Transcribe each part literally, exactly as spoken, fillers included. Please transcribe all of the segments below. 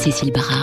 Cécile Barra.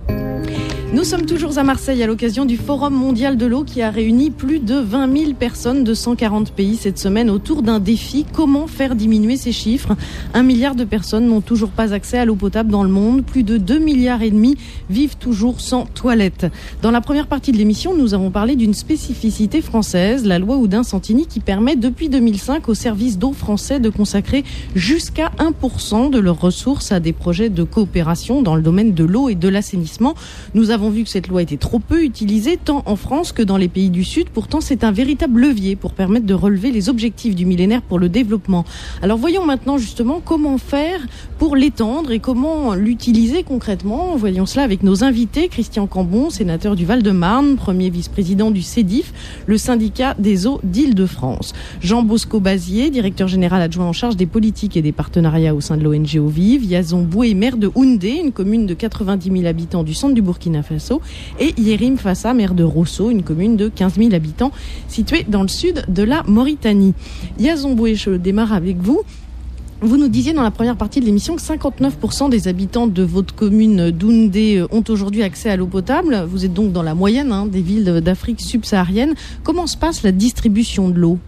Nous sommes toujours à Marseille à l'occasion du Forum mondial de l'eau qui a réuni plus de vingt mille personnes de cent quarante pays cette semaine autour d'un défi. Comment faire diminuer ces chiffres ? Un milliard de personnes n'ont toujours pas accès à l'eau potable dans le monde. Plus de deux milliards et demi vivent toujours sans toilette. Dans la première partie de l'émission, nous avons parlé d'une spécificité française, la loi Oudin-Santini, qui permet depuis deux mille cinq aux services d'eau français de consacrer jusqu'à un pour cent de leurs ressources à des projets de coopération dans le domaine de l'eau et de l'assainissement. Nous avons vu que cette loi était trop peu utilisée, tant en France que dans les pays du Sud. Pourtant, c'est un véritable levier pour permettre de relever les objectifs du millénaire pour le développement. Alors voyons maintenant justement comment faire pour l'étendre et comment l'utiliser concrètement. Voyons cela avec nos invités. Christian Cambon, sénateur du Val-de-Marne, premier vice-président du CEDIF, le syndicat des eaux d'Île-de-France. Jean Bosco Bazier, directeur général adjoint en charge des politiques et des partenariats au sein de l'O N G Eau Vive. Yazon Boué, maire de Houndé, une commune de quatre-vingt-dix mille habitants du centre du Burkina Faso. Et Yérim Fassa, maire de Rosso, une commune de quinze mille habitants située dans le sud de la Mauritanie. Yazon Boué, je démarre avec vous. Vous nous disiez dans la première partie de l'émission que cinquante-neuf pour cent des habitants de votre commune d'Houndé ont aujourd'hui accès à l'eau potable. Vous êtes donc dans la moyenne hein, des villes d'Afrique subsaharienne. Comment se passe la distribution de l'eau ?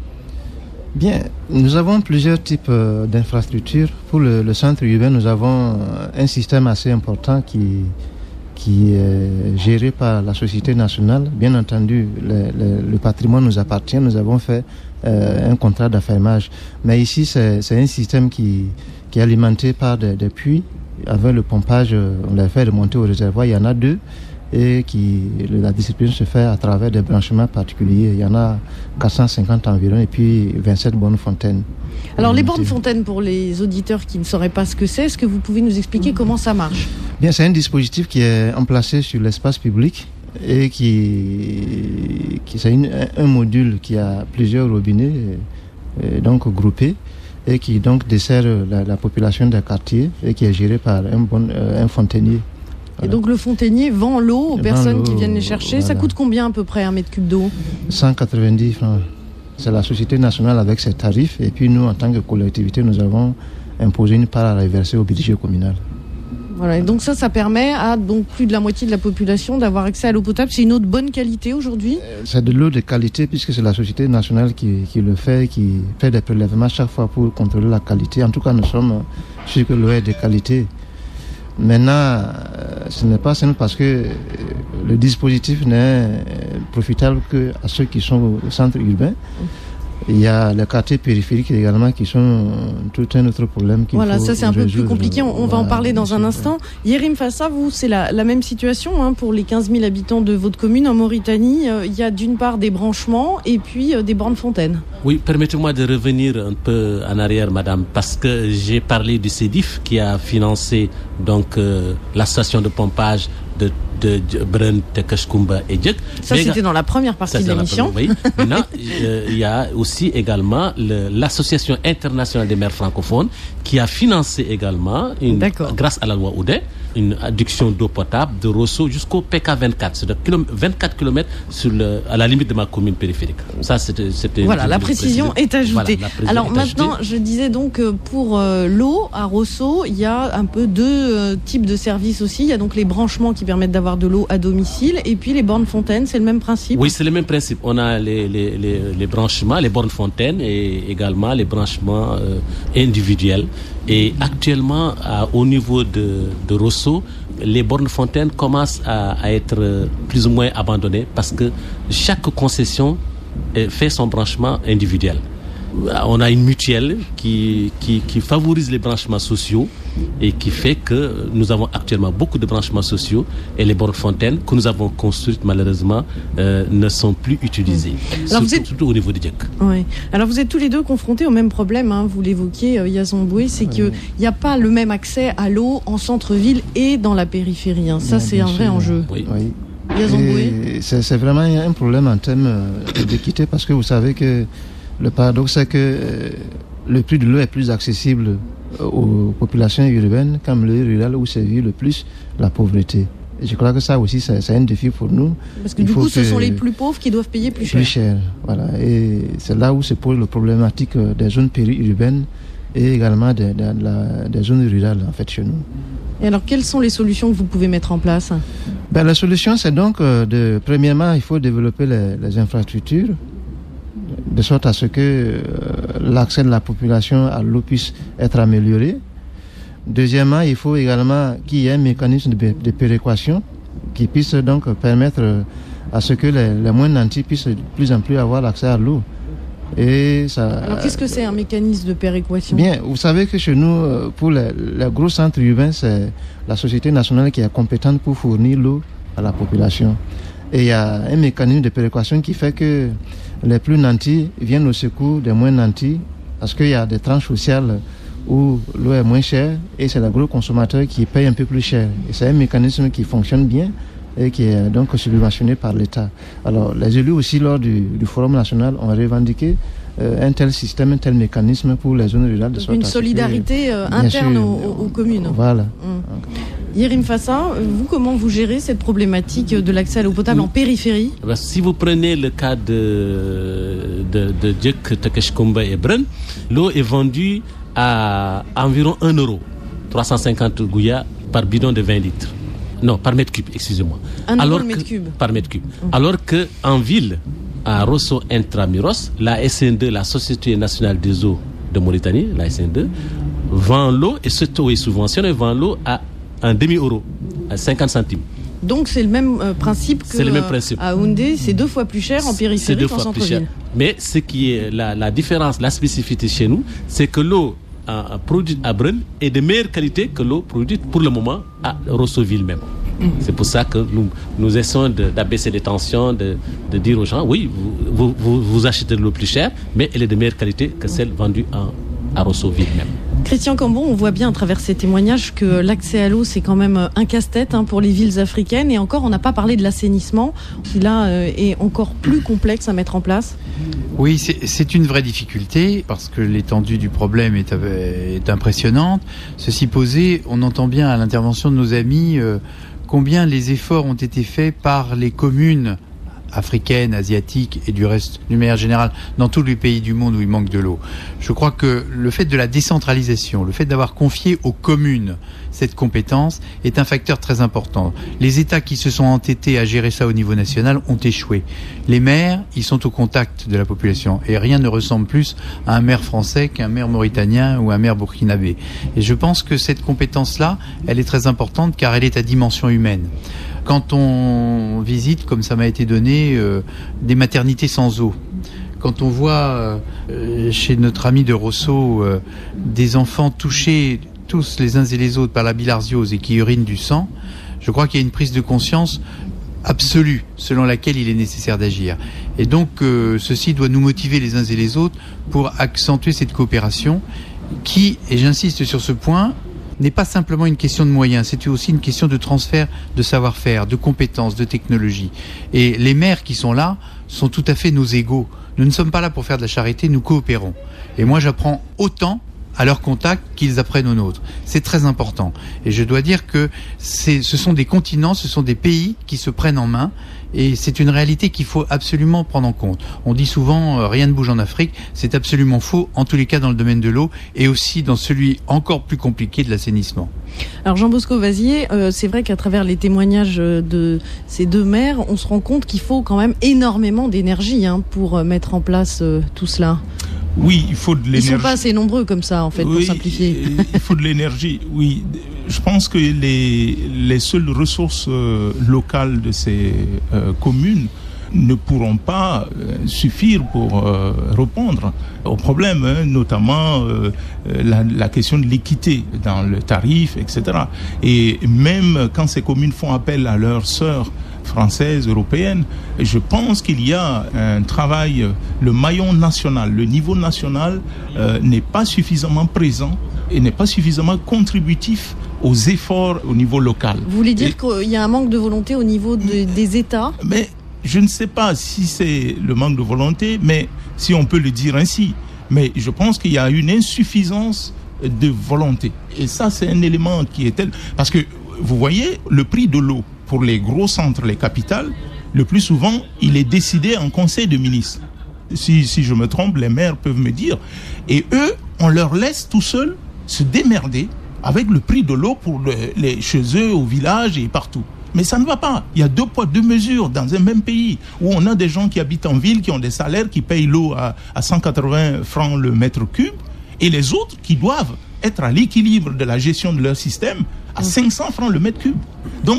Bien, nous avons plusieurs types euh, d'infrastructures. Pour le, le centre urbain, nous avons un système assez important qui qui est géré par la Société nationale. Bien entendu, le, le, le patrimoine nous appartient. Nous avons fait euh, un contrat d'affermage. Mais ici, c'est, c'est un système qui, qui est alimenté par des, des puits. Avec le pompage, on l'a fait remonter au réservoir. Il y en a deux. Et qui, la distribution se fait à travers des branchements particuliers. Il y en a quatre cent cinquante environ et puis vingt-sept bornes fontaines. Alors les bornes fontaines, pour les auditeurs qui ne sauraient pas ce que c'est, est-ce que vous pouvez nous expliquer comment ça marche ? Bien, c'est un dispositif qui est emplacé sur l'espace public et qui, qui c'est une, un module qui a plusieurs robinets et, et donc groupés et qui donc dessert la, la population des quartiers et qui est géré par un, bon, un fontainier. Voilà. Et donc le fontainier vend l'eau aux personnes qui viennent les chercher. Voilà. Ça coûte combien à peu près un mètre cube d'eau ? cent quatre-vingt-dix francs. C'est la Société nationale avec ses tarifs. Et puis nous, en tant que collectivité, nous avons imposé une part à reverser au budget communal. Voilà. Et donc ça, ça permet à donc plus de la moitié de la population d'avoir accès à l'eau potable. C'est une eau de bonne qualité aujourd'hui ? C'est de l'eau de qualité puisque c'est la Société nationale qui, qui le fait, qui fait des prélèvements chaque fois pour contrôler la qualité. En tout cas, nous sommes sûrs que l'eau est de qualité. Maintenant, ce n'est pas simple parce que le dispositif n'est profitable qu'à ceux qui sont au centre urbain. Il y a les quartiers périphériques également qui sont tout un autre problème. Voilà, ça c'est un peu plus compliqué, on, on va en parler dans un instant. Yérim Fassa, vous, c'est la, la même situation hein, pour les quinze mille habitants de votre commune en Mauritanie. Euh, il y a d'une part des branchements et puis euh, des bornes fontaines. Oui, permettez-moi de revenir un peu en arrière, madame, parce que j'ai parlé du CEDIF qui a financé donc euh, la station de pompage de de Brun, Tekashkumba et Djek. Ça, c'était dans la première partie de l'émission. Oui. Maintenant, euh, il y a aussi également le, l'Association internationale des maires francophones qui a financé également, une, grâce à la loi Oudin, une adduction d'eau potable de Rosso jusqu'au P K vingt-quatre, c'est-à-dire vingt-quatre kilomètres sur le, à la limite de ma commune périphérique. Ça, c'était, c'était voilà, la précision est ajoutée. Voilà, précision Alors est maintenant, ajoutée. Je disais donc pour euh, l'eau à Rosso, il y a un peu deux euh, types de services aussi. Il y a donc les branchements qui permettent d'avoir de l'eau à domicile et puis les bornes fontaines, c'est le même principe ? Oui, c'est le même principe. On a les, les, les, les branchements, les bornes fontaines et également les branchements euh, individuels. Et actuellement, à, au niveau de, de Rosso, les bornes fontaines commencent à, à être plus ou moins abandonnées parce que chaque concession fait son branchement individuel. On a une mutuelle qui, qui, qui favorise les branchements sociaux et qui fait que nous avons actuellement beaucoup de branchements sociaux et les bornes fontaines que nous avons construites malheureusement euh, ne sont plus utilisées. Alors surtout, vous êtes... surtout au niveau du Djek. Oui. Alors vous êtes tous les deux confrontés au même problème, hein, vous l'évoquiez euh, Yazon Boué, c'est oui. qu'il n'y a pas le même accès à l'eau en centre-ville et dans la périphérie. Hein. Ça, non, c'est un sûr. vrai enjeu. Oui. oui. C'est, c'est vraiment un problème en termes d'équité parce que vous savez que le paradoxe c'est que euh, le prix de l'eau est plus accessible aux populations urbaines qu'en milieu rural où sévit le plus la pauvreté. Et je crois que ça aussi c'est, c'est un défi pour nous. Parce que Il du coup ce que sont les plus pauvres qui doivent payer plus cher. Plus cher, voilà. Et c'est là où se pose la problématique des zones périurbaines et également des, des, des zones rurales en fait chez nous. Et alors, quelles sont les solutions que vous pouvez mettre en place ? Ben, la solution, c'est donc, euh, de, premièrement, il faut développer les, les infrastructures, de sorte à ce que euh, l'accès de la population à l'eau puisse être amélioré. Deuxièmement, il faut également qu'il y ait un mécanisme de, de péréquation qui puisse donc permettre à ce que les, les moins nantis puissent de plus en plus avoir l'accès à l'eau. Et ça, Alors, qu'est-ce que c'est un mécanisme de péréquation ? Bien, vous savez que chez nous, pour les, les gros centres urbains, c'est la Société nationale qui est compétente pour fournir l'eau à la population. Et il y a un mécanisme de péréquation qui fait que les plus nantis viennent au secours des moins nantis, parce qu'il y a des tranches sociales où l'eau est moins chère et c'est les gros consommateurs qui payent un peu plus cher. Et c'est un mécanisme qui fonctionne bien et qui est donc subventionné par l'État. Alors, les élus aussi, lors du, du Forum national, ont revendiqué euh, un tel système, un tel mécanisme pour les zones rurales. De donc une solidarité que, euh, interne sûr, aux, aux communes. Voilà. Mmh. Yerim Fassa, vous, comment vous gérez cette problématique de l'accès à l'eau potable oui. en périphérie ? Si vous prenez le cas de, de, de Djek, Takeshkomba et Brun, l'eau est vendue à environ un euro, trois cent cinquante gouillas par bidon de vingt litres. Non, par mètre cube, excusez-moi. Un Alors euro que, mètre cube. Par mètre cube. Mmh. Alors qu'en ville, à Rosso Intramuros, la S N deux, la Société nationale des eaux de Mauritanie, la S N deux, vend l'eau, et ce taux est subventionné, vend l'eau à un demi-euro, à cinquante centimes. Donc c'est le même euh, principe que c'est le même principe. Euh, à Houndé, c'est deux fois plus cher en périphérie qu'en centre-ville. Mais ce qui est la, la différence, la spécificité chez nous, c'est que l'eau à, à produite à Brun est de meilleure qualité que l'eau produite pour le moment à Rossoville même. Mmh. C'est pour ça que nous, nous essayons de, d'abaisser les tensions, de, de dire aux gens, oui, vous, vous, vous achetez de l'eau plus chère, mais elle est de meilleure qualité que celle vendue à, à Rossoville même. Christian Cambon, on voit bien à travers ces témoignages que l'accès à l'eau, c'est quand même un casse-tête hein, pour les villes africaines. Et encore, on n'a pas parlé de l'assainissement, qui là euh, est encore plus complexe à mettre en place. Oui, c'est, c'est une vraie difficulté, parce que l'étendue du problème est, est impressionnante. Ceci posé, on entend bien à l'intervention de nos amis euh, combien les efforts ont été faits par les communes africaines, asiatiques et du reste, d'une manière générale, dans tous les pays du monde où il manque de l'eau. Je crois que le fait de la décentralisation, le fait d'avoir confié aux communes cette compétence est un facteur très important. Les États qui se sont entêtés à gérer ça au niveau national ont échoué. Les maires, ils sont au contact de la population et rien ne ressemble plus à un maire français qu'un maire mauritanien ou un maire burkinabé. Et je pense que cette compétence-là, elle est très importante car elle est à dimension humaine. Quand on visite, comme ça m'a été donné, euh, des maternités sans eau, quand on voit euh, chez notre ami de Rosso euh, des enfants touchés tous les uns et les autres par la bilharziose et qui urinent du sang, je crois qu'il y a une prise de conscience absolue selon laquelle il est nécessaire d'agir. Et donc euh, ceci doit nous motiver les uns et les autres pour accentuer cette coopération qui, et j'insiste sur ce point, n'est pas simplement une question de moyens, c'est aussi une question de transfert de savoir-faire, de compétences, de technologie. Et les maires qui sont là sont tout à fait nos égaux. Nous ne sommes pas là pour faire de la charité, nous coopérons. Et moi, j'apprends autant à leur contact qu'ils apprennent aux nôtres. C'est très important. Et je dois dire que c'est, ce sont des continents, ce sont des pays qui se prennent en main. Et c'est une réalité qu'il faut absolument prendre en compte. On dit souvent euh, rien ne bouge en Afrique, c'est absolument faux, en tous les cas dans le domaine de l'eau et aussi dans celui encore plus compliqué de l'assainissement. Alors Jean-Bosco Vazier, euh, c'est vrai qu'à travers les témoignages de ces deux maires, on se rend compte qu'il faut quand même énormément d'énergie hein, pour euh, mettre en place euh, tout cela. Oui, il faut de l'énergie. Ils ne sont pas assez nombreux comme ça, en fait, oui, pour simplifier. Il faut de l'énergie, oui. Je pense que les, les seules ressources euh, locales de ces euh, communes ne pourront pas euh, suffire pour euh, répondre aux problèmes, hein, notamment euh, la, la question de l'équité dans le tarif, et cetera. Et même quand ces communes font appel à leurs sœurs françaises, européennes, je pense qu'il y a un travail, le maillon national, le niveau national euh, n'est pas suffisamment présent et n'est pas suffisamment contributif aux efforts au niveau local. Vous voulez dire et, qu'il y a un manque de volonté au niveau de, des États ? Mais je ne sais pas si c'est le manque de volonté, mais si on peut le dire ainsi. Mais je pense qu'il y a une insuffisance de volonté. Et ça, c'est un élément qui est tel... Parce que, vous voyez, le prix de l'eau pour les gros centres, les capitales, le plus souvent, il est décidé en conseil de ministres. Si, si je me trompe, les maires peuvent me dire. Et eux on leur laisse tout seuls se démerder avec le prix de l'eau pour le, les, chez eux, au village et partout. Mais ça ne va pas. Il y a deux poids, deux mesures dans un même pays où on a des gens qui habitent en ville, qui ont des salaires, qui payent l'eau à, à cent quatre-vingts francs le mètre cube, et les autres qui doivent être à l'équilibre de la gestion de leur système à cinq cents francs le mètre cube. Donc,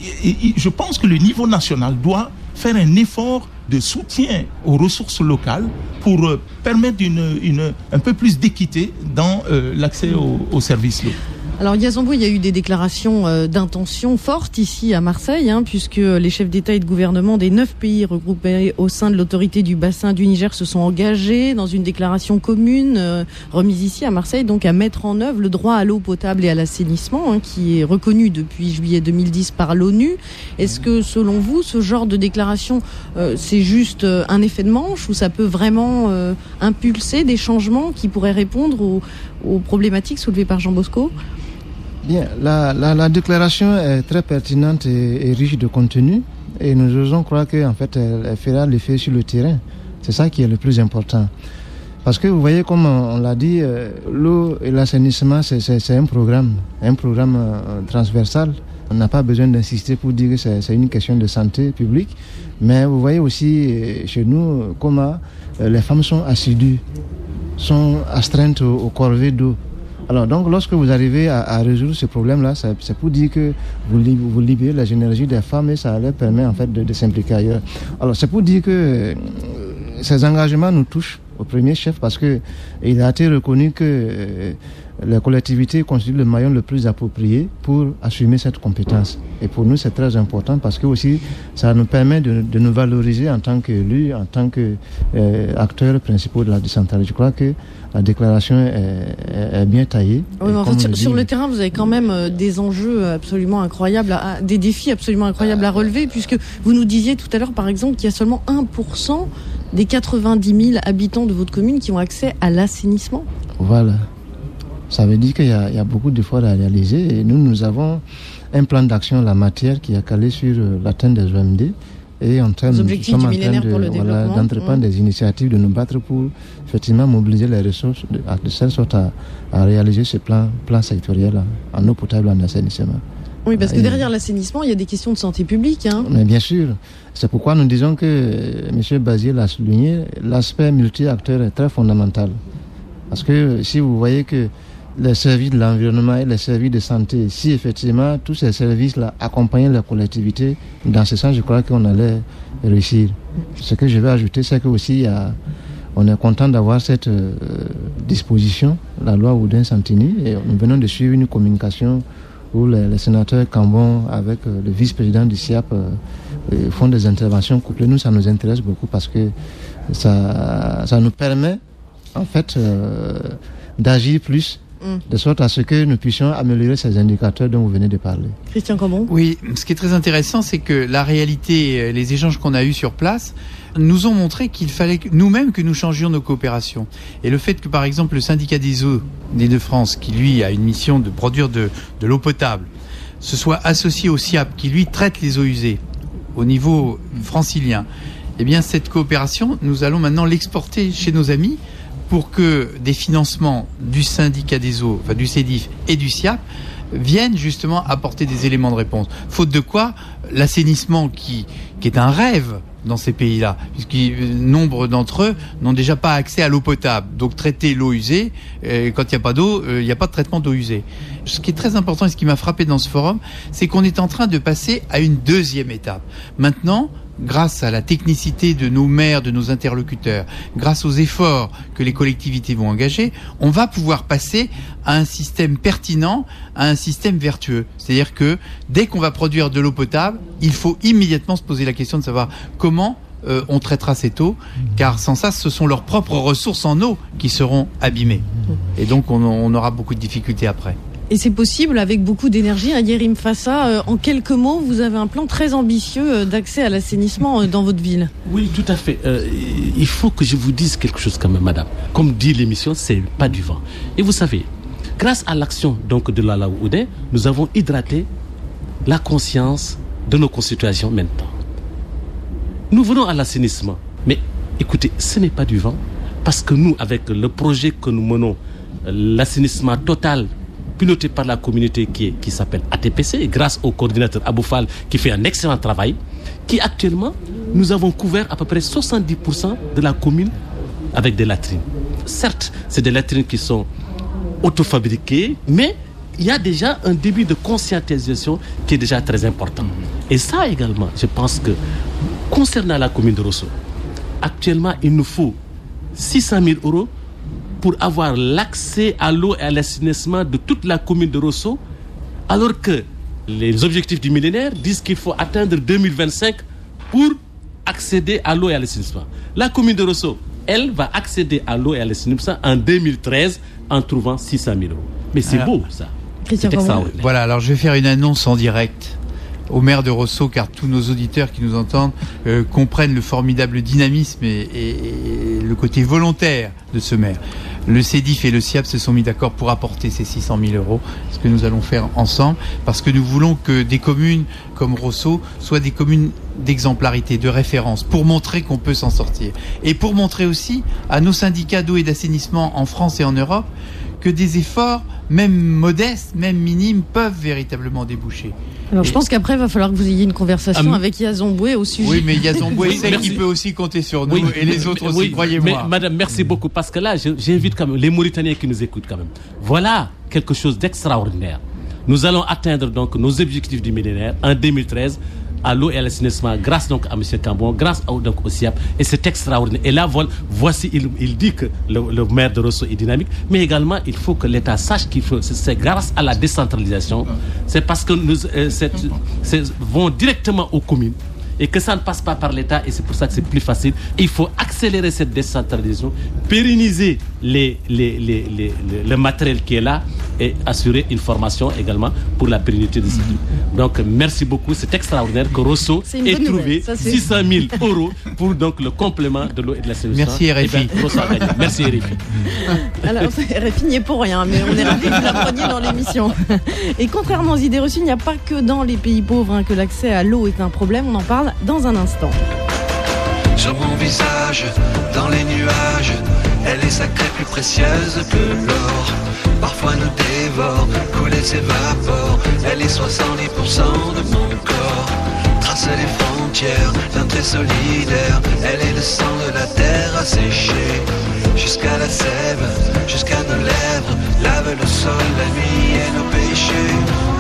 je pense que le niveau national doit faire un effort de soutien aux ressources locales pour euh, permettre une, une, un peu plus d'équité dans euh, l'accès aux, aux services locaux. Alors Yazambou, il y a eu des déclarations euh, d'intention fortes ici à Marseille, hein, puisque les chefs d'État et de gouvernement des neuf pays regroupés au sein de l'autorité du bassin du Niger se sont engagés dans une déclaration commune euh, remise ici à Marseille, donc à mettre en œuvre le droit à l'eau potable et à l'assainissement, hein, qui est reconnu depuis juillet deux mille dix par l'ONU. Est-ce que selon vous, ce genre de déclaration, euh, c'est juste euh, un effet de manche ou ça peut vraiment euh, impulser des changements qui pourraient répondre aux, aux problématiques soulevées par Jean Bosco ? Bien, la, la, la déclaration est très pertinente et, et riche de contenu et nous osons croire qu'en fait elle, elle fera l'effet sur le terrain. C'est ça qui est le plus important. Parce que vous voyez, comme on, on l'a dit, euh, l'eau et l'assainissement c'est, c'est, c'est un programme, un programme euh, transversal. On n'a pas besoin d'insister pour dire que c'est, c'est une question de santé publique. Mais vous voyez aussi euh, chez nous comment euh, les femmes sont assidues, sont astreintes aux, aux corvées d'eau. Alors donc lorsque vous arrivez à, à résoudre ce problème-là, c'est, c'est pour dire que vous, vous libérez les énergies des femmes et ça leur permet en fait de, de s'impliquer ailleurs. Alors c'est pour dire que euh, ces engagements nous touchent au premier chef parce que il a été reconnu que euh, les collectivités constituent le maillon le plus approprié pour assumer cette compétence. Et pour nous, c'est très important parce que aussi, ça nous permet de, de nous valoriser en tant qu'élus, en tant qu'acteurs euh, principaux de la décentralisation. Je crois que la déclaration est, est, est bien taillée. Oui, mais en fait, sur, sur le terrain, vous avez quand même euh, des enjeux absolument incroyables, à, des défis absolument incroyables à relever, puisque vous nous disiez tout à l'heure, par exemple, qu'il y a seulement un pour cent des quatre-vingt-dix mille habitants de votre commune qui ont accès à l'assainissement. Voilà. Ça veut dire qu'il y a, il y a beaucoup d'efforts à réaliser et nous, nous avons un plan d'action en la matière qui est calé sur l'atteinte des O M D et en termes, nous sommes en train de, voilà, d'entreprendre mmh. des initiatives, de nous battre pour effectivement mobiliser les ressources de, de telle sorte à, à réaliser ce plan, plan sectoriel en eau potable, en assainissement. Oui, parce que derrière l'assainissement, il y a des questions de santé publique. Hein. Mais bien sûr. C'est pourquoi nous disons que, M. Bazier l'a souligné, l'aspect multi-acteur est très fondamental. Parce que si vous voyez que les services de l'environnement et les services de santé, si effectivement tous ces services-là accompagnaient la collectivité, dans ce sens, je crois qu'on allait réussir. Ce que je vais ajouter, c'est que aussi, il y a, on est content d'avoir cette euh, disposition, la loi Oudin-Santini, et nous venons de suivre une communication où les, les sénateurs Cambon, avec euh, le vice-président du S I A P, euh, font des interventions couplées. Nous, ça nous intéresse beaucoup parce que ça, ça nous permet, en fait, euh, d'agir plus, de sorte à ce que nous puissions améliorer ces indicateurs dont vous venez de parler. Christian Cambon. Oui, ce qui est très intéressant, c'est que la réalité, les échanges qu'on a eus sur place, nous ont montré qu'il fallait nous-mêmes que nous changions nos coopérations. Et le fait que, par exemple, le syndicat des eaux d'Île-de-France, qui lui a une mission de produire de, de l'eau potable, se soit associé au S I A P, qui lui traite les eaux usées au niveau francilien, eh bien cette coopération, nous allons maintenant l'exporter chez nos amis pour que des financements du syndicat des eaux, enfin du C E D I F et du S I A P viennent justement apporter des éléments de réponse. Faute de quoi, l'assainissement qui, qui est un rêve dans ces pays-là, puisque nombre d'entre eux n'ont déjà pas accès à l'eau potable. Donc traiter l'eau usée, euh, quand il n'y a pas d'eau, il euh, n'y a pas de traitement d'eau usée. Ce qui est très important et ce qui m'a frappé dans ce forum, c'est qu'on est en train de passer à une deuxième étape. Maintenant, grâce à la technicité de nos maires, de nos interlocuteurs, grâce aux efforts que les collectivités vont engager, on va pouvoir passer à un système pertinent, à un système vertueux. C'est-à-dire que dès qu'on va produire de l'eau potable, il faut immédiatement se poser la question de savoir comment euh, on traitera cette eau, car sans ça, ce sont leurs propres ressources en eau qui seront abîmées. Et donc on, on aura beaucoup de difficultés après. Et c'est possible avec beaucoup d'énergie. Yerim Fassa, euh, en quelques mots, vous avez un plan très ambitieux euh, d'accès à l'assainissement euh, dans votre ville. Oui, tout à fait. Euh, il faut que je vous dise quelque chose quand même, madame. Comme dit l'émission, c'est pas du vent. Et vous savez, grâce à l'action donc de la loi Oudin, nous avons hydraté la conscience de nos concitoyens maintenant. Nous venons à l'assainissement. Mais écoutez, ce n'est pas du vent, parce que nous, avec le projet que nous menons l'assainissement total piloté par la communauté qui, est, qui s'appelle A T P C, grâce au coordinateur Aboufal qui fait un excellent travail, qui actuellement, nous avons couvert à peu près soixante-dix pour cent de la commune avec des latrines. Certes, c'est des latrines qui sont autofabriquées, mais il y a déjà un début de conscientisation qui est déjà très important. Et ça également, je pense que concernant la commune de Rosso, actuellement, il nous faut six cent mille euros pour avoir l'accès à l'eau et à l'assainissement de toute la commune de Rosso, alors que les objectifs du millénaire disent qu'il faut atteindre deux mille vingt-cinq pour accéder à l'eau et à l'assainissement. La commune de Rosso, elle, va accéder à l'eau et à l'assainissement en deux mille treize en trouvant six cent mille euros. Mais c'est alors, beau, ça. C'est extraordinaire. Voilà, alors je vais faire une annonce en direct au maire de Rosso, car tous nos auditeurs qui nous entendent euh, comprennent le formidable dynamisme et, et, et le côté volontaire de ce maire. Le CEDIF et le SIAP se sont mis d'accord pour apporter ces six cent mille euros, ce que nous allons faire ensemble, parce que nous voulons que des communes comme Rosso soient des communes d'exemplarité, de référence, pour montrer qu'on peut s'en sortir. Et pour montrer aussi à nos syndicats d'eau et d'assainissement en France et en Europe que des efforts, même modestes, même minimes, peuvent véritablement déboucher. Alors, je pense qu'après, il va falloir que vous ayez une conversation ah, avec Yazon Boué au sujet. Oui, mais Yazon Boué sait qu'il peut aussi compter sur nous, oui, et les autres aussi, oui, croyez-moi. Mais, madame, merci beaucoup, parce que là, j'invite quand même les Mauritaniens qui nous écoutent quand même. Voilà quelque chose d'extraordinaire. Nous allons atteindre donc nos objectifs du millénaire en deux mille treize à l'eau et à l'assainissement, grâce donc à M. Cambon, grâce au, donc, au SIAP, et c'est extraordinaire. Et là, voilà, voici, il, il dit que le, le maire de Rosso est dynamique, mais également, il faut que l'État sache qu'il faut, c'est, c'est grâce à la décentralisation, c'est parce que nous euh, c'est, c'est, vont directement aux communes, et que ça ne passe pas par l'État, et c'est pour ça que c'est plus facile. Il faut accélérer cette décentralisation, pérenniser les, les, les, les, les, le matériel qui est là, et assurer une formation également pour la pérennité de ce truc. Donc, merci beaucoup. C'est extraordinaire que Rosso ait trouvé ça, six cent mille euros pour donc, le complément de l'eau et de l'assainissement. Merci R F I. Ben, Rosso a gagné. Merci R F I. Alors, R F I n'y est pour rien, mais on est ravis que vous l'appreniez dans l'émission. Et contrairement aux idées reçues, il n'y a pas que dans les pays pauvres hein, que l'accès à l'eau est un problème. On en parle dans un instant. Sur mon visage, dans les nuages, elle est sacrée, plus précieuse que l'or. Parfois nous dévore, couler s'évapore. Elle est soixante-dix pour cent de mon corps. Tracer les frontières d'un trait solidaire. Elle est le sang de la terre asséché. Jusqu'à la sève, jusqu'à nos lèvres. Lave le sol, la nuit et nos péchés.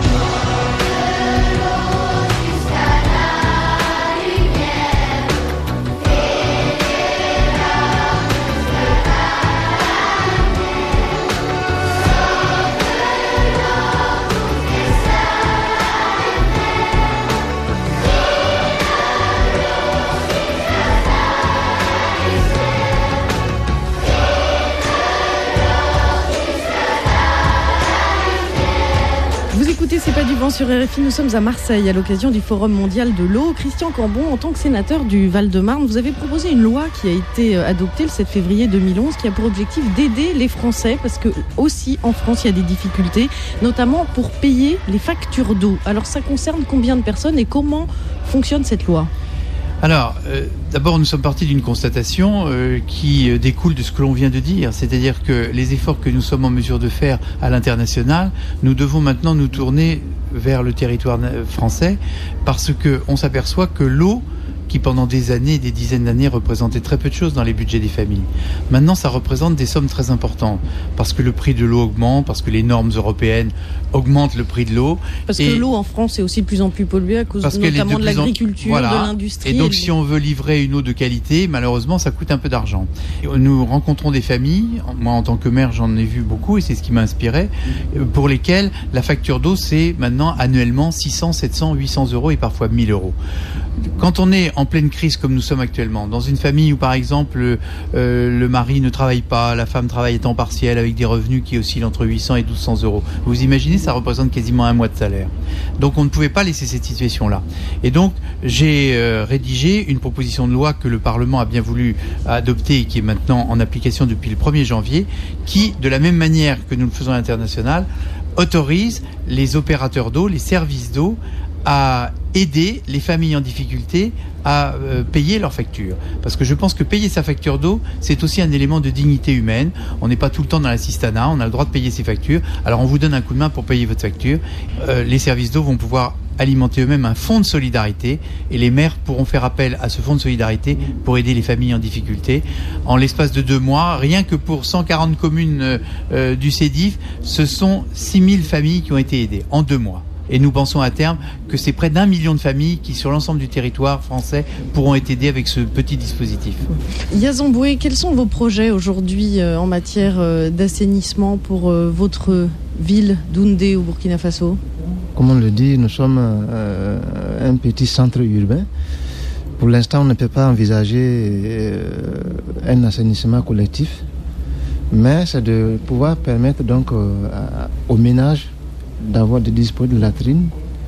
C'est pas du vent sur R F I, nous sommes à Marseille à l'occasion du Forum mondial de l'eau. Christian Cambon, en tant que sénateur du Val-de-Marne, vous avez proposé une loi qui a été adoptée le sept février deux mille onze qui a pour objectif d'aider les Français parce que aussi en France il y a des difficultés, notamment pour payer les factures d'eau. Alors ça concerne combien de personnes et comment fonctionne cette loi ? Alors, euh, d'abord, nous sommes partis d'une constatation euh, qui euh, découle de ce que l'on vient de dire, c'est-à-dire que les efforts que nous sommes en mesure de faire à l'international, nous devons maintenant nous tourner vers le territoire français parce que on s'aperçoit que l'eau, qui pendant des années, des dizaines d'années, représentait très peu de choses dans les budgets des familles. Maintenant, ça représente des sommes très importantes, parce que le prix de l'eau augmente, parce que les normes européennes augmentent le prix de l'eau. Parce et que l'eau en France est aussi de plus en plus polluée à cause notamment de, de l'agriculture, en... voilà. de l'industrie. Et donc, et... si on veut livrer une eau de qualité, malheureusement, ça coûte un peu d'argent. Et nous rencontrons des familles, moi en tant que maire, j'en ai vu beaucoup, et c'est ce qui m'a inspiré, pour lesquelles la facture d'eau, c'est maintenant annuellement six cents, sept cents, huit cents euros et parfois mille euros. Quand on est en pleine crise comme nous sommes actuellement, dans une famille où par exemple euh, le mari ne travaille pas, la femme travaille à temps partiel avec des revenus qui oscillent entre huit cents et douze cents euros, vous imaginez, ça représente quasiment un mois de salaire. Donc on ne pouvait pas laisser cette situation-là. Et donc j'ai euh, rédigé une proposition de loi que le Parlement a bien voulu adopter et qui est maintenant en application depuis le premier janvier, qui, de la même manière que nous le faisons à l'international, autorise les opérateurs d'eau, les services d'eau, à aider les familles en difficulté à euh, payer leurs factures. Parce que je pense que payer sa facture d'eau, c'est aussi un élément de dignité humaine. On n'est pas tout le temps dans l'assistanat, on a le droit de payer ses factures. Alors on vous donne un coup de main pour payer votre facture. Euh, les services d'eau vont pouvoir alimenter eux-mêmes un fonds de solidarité et les maires pourront faire appel à ce fonds de solidarité pour aider les familles en difficulté. En l'espace de deux mois, rien que pour cent quarante communes euh, du Sédif, ce sont six mille familles qui ont été aidées en deux mois. Et nous pensons à terme que c'est près d'un million de familles qui, sur l'ensemble du territoire français, pourront être aidées avec ce petit dispositif. Yazan Boué, quels sont vos projets aujourd'hui euh, en matière euh, d'assainissement pour euh, votre ville d'Oundé au Burkina Faso ? Comme on le dit, nous sommes euh, un petit centre urbain. Pour l'instant, on ne peut pas envisager euh, un assainissement collectif, mais c'est de pouvoir permettre donc euh, à, aux ménages d'avoir de disposer de latrines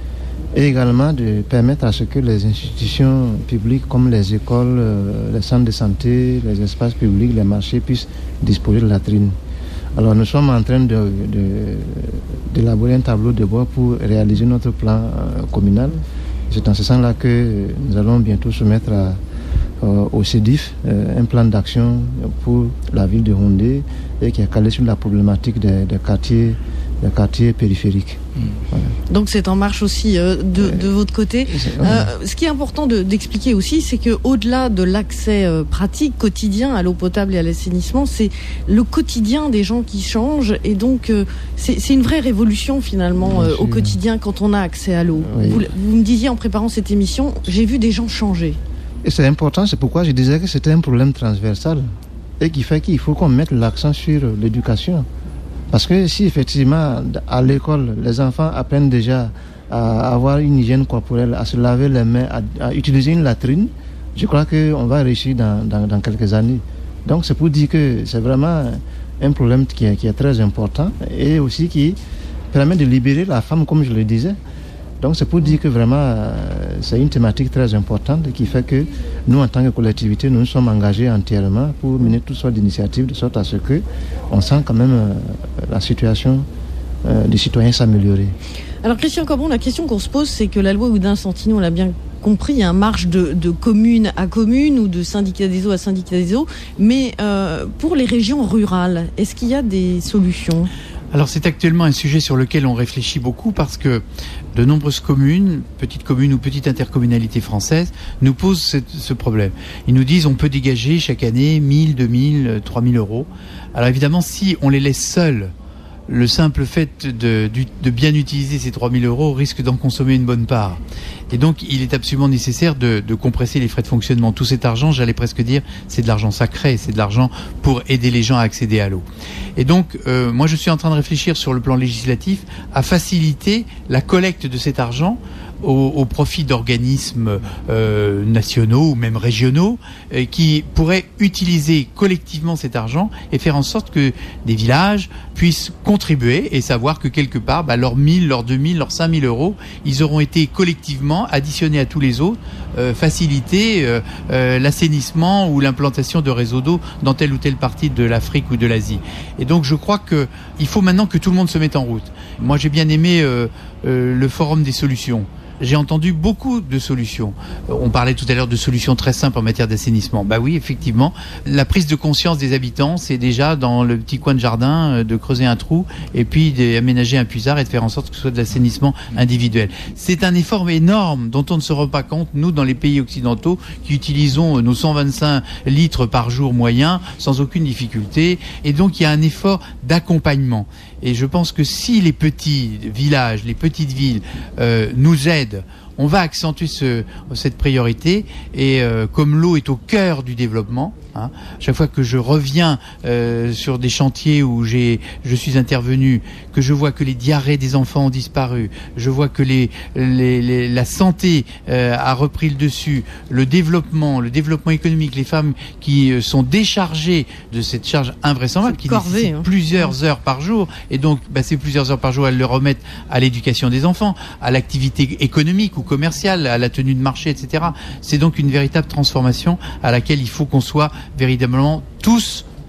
et également de permettre à ce que les institutions publiques comme les écoles, euh, les centres de santé, les espaces publics, les marchés puissent disposer de latrines. Alors nous sommes en train de, de, d'élaborer un tableau de bord pour réaliser notre plan euh, communal. C'est en ce sens-là que nous allons bientôt soumettre à, euh, au Sédif euh, un plan d'action pour la ville de Houndé et qui est calé sur la problématique des, des quartiers des quartiers périphériques. Mmh. Voilà. Donc c'est en marche aussi euh, de, de votre côté. Euh, ce qui est important de, d'expliquer aussi, c'est que au-delà de l'accès euh, pratique quotidien à l'eau potable et à l'assainissement, c'est le quotidien des gens qui change et donc euh, c'est, c'est une vraie révolution finalement euh, au quotidien quand on a accès à l'eau. Oui. Vous, vous me disiez en préparant cette émission, j'ai vu des gens changer. Et c'est important, c'est pourquoi je disais que c'était un problème transversal et qui fait qu'il faut qu'on mette l'accent sur l'éducation. Parce que si effectivement à l'école les enfants apprennent déjà à avoir une hygiène corporelle, à se laver les mains, à, à utiliser une latrine, je crois qu'on va réussir dans, dans, dans quelques années. Donc c'est pour dire que c'est vraiment un problème qui est, qui est très important et aussi qui permet de libérer la femme comme je le disais. Donc c'est pour dire que vraiment euh, c'est une thématique très importante qui fait que nous en tant que collectivité nous nous sommes engagés entièrement pour mener toutes sortes d'initiatives de sorte à ce que on sent quand même euh, la situation euh, des citoyens s'améliorer. Alors Christian Cambon, la question qu'on se pose, c'est que la loi Oudin-Santino, on l'a bien compris, il y a un marge de, de commune à commune ou de syndicat des eaux à syndicat des eaux, mais euh, pour les régions rurales, est-ce qu'il y a des solutions ? Alors c'est actuellement un sujet sur lequel on réfléchit beaucoup parce que de nombreuses communes, petites communes ou petites intercommunalités françaises, nous posent cette, ce problème. Ils nous disent on peut dégager chaque année mille, deux mille, trois mille euros. Alors évidemment, si on les laisse seuls, le simple fait de, de bien utiliser ces trois mille euros risque d'en consommer une bonne part. Et donc, il est absolument nécessaire de, de compresser les frais de fonctionnement. Tout cet argent, j'allais presque dire, c'est de l'argent sacré, c'est de l'argent pour aider les gens à accéder à l'eau. Et donc, euh, moi, je suis en train de réfléchir sur le plan législatif à faciliter la collecte de cet argent au, au profit d'organismes euh, nationaux ou même régionaux euh, qui pourraient utiliser collectivement cet argent et faire en sorte que des villages puissent contribuer et savoir que quelque part, bah, leurs mille, leurs deux mille, leurs cinq mille euros, ils auront été collectivement additionnés à tous les autres, euh, faciliter euh, euh, l'assainissement ou l'implantation de réseaux d'eau dans telle ou telle partie de l'Afrique ou de l'Asie. Et donc je crois que il faut maintenant que tout le monde se mette en route. Moi j'ai bien aimé euh, euh, le forum des solutions. J'ai entendu beaucoup de solutions. On parlait tout à l'heure de solutions très simples en matière d'assainissement. Bah oui, effectivement, la prise de conscience des habitants, c'est déjà dans le petit coin de jardin de creuser un trou et puis d'aménager un puisard et de faire en sorte que ce soit de l'assainissement individuel. C'est un effort énorme dont on ne se rend pas compte, nous, dans les pays occidentaux, qui utilisons nos cent vingt-cinq litres par jour moyen sans aucune difficulté. Et donc, il y a un effort d'accompagnement. Et je pense que si les petits villages, les petites villes euh, nous aident, on va accentuer ce, cette priorité. Et euh, comme l'eau est au cœur du développement, hein, chaque fois que je reviens euh, sur des chantiers où j'ai, je suis intervenu, que je vois que les diarrhées des enfants ont disparu, je vois que les, les, les, la santé euh, a repris le dessus, le développement, le développement économique, les femmes qui euh, sont déchargées de cette charge invraisemblable, qui corvée, nécessite hein. plusieurs heures par jour, et donc bah, ces plusieurs heures par jour, elles le remettent à l'éducation des enfants, à l'activité économique ou commerciale, à la tenue de marché, et cetera. C'est donc une véritable transformation à laquelle il faut qu'on soit véritablement tous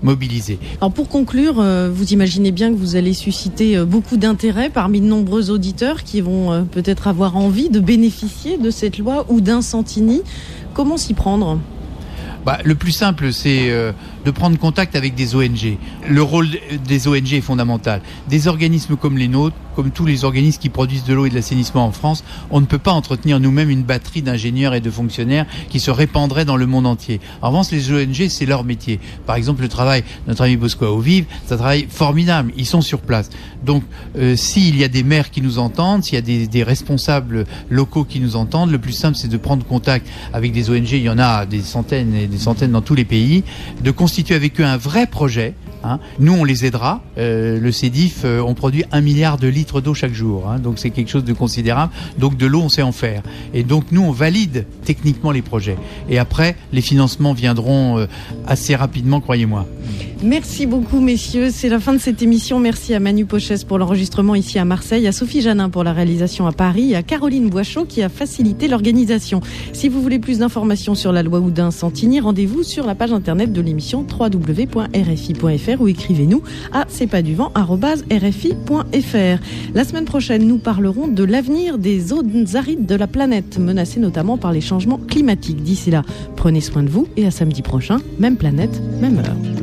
mobilisés. Alors pour conclure, euh, vous imaginez bien que vous allez susciter euh, beaucoup d'intérêt parmi de nombreux auditeurs qui vont euh, peut-être avoir envie de bénéficier de cette loi ou d'un Santini. Comment s'y prendre ? Bah, le plus simple, c'est euh, de prendre contact avec des O N G. Le rôle des O N G est fondamental. Des organismes comme les nôtres, comme tous les organismes qui produisent de l'eau et de l'assainissement en France, on ne peut pas entretenir nous-mêmes une batterie d'ingénieurs et de fonctionnaires qui se répandraient dans le monde entier. En revanche, les O N G, c'est leur métier. Par exemple, le travail de notre ami Bosco à Eaux-Vives, c'est un travail formidable. Ils sont sur place. Donc, euh, s'il y a des maires qui nous entendent, s'il y a des, des responsables locaux qui nous entendent, le plus simple, c'est de prendre contact avec des O N G. Il y en a des centaines et des centaines dans tous les pays, de constituer avec eux un vrai projet. Hein. Nous, on les aidera. Euh, le C E D I F, euh, on produit un milliard de litres d'eau chaque jour. Hein. Donc, c'est quelque chose de considérable. Donc, de l'eau, on sait en faire. Et donc, nous, on valide techniquement les projets. Et après, les financements viendront euh, assez rapidement, croyez-moi. Merci beaucoup, messieurs. C'est la fin de cette émission. Merci à Manu Pochès pour l'enregistrement ici à Marseille, à Sophie Janin pour la réalisation à Paris et à Caroline Boichot qui a facilité l'organisation. Si vous voulez plus d'informations sur la loi Oudin Santini, rendez-vous sur la page internet de l'émission w w w point r f i point f r ou écrivez-nous à c'est pas du vent arobase r f i point f r. La semaine prochaine, nous parlerons de l'avenir des zones arides de la planète, menacées notamment par les changements climatiques. D'ici là, prenez soin de vous et à samedi prochain, même planète, même heure.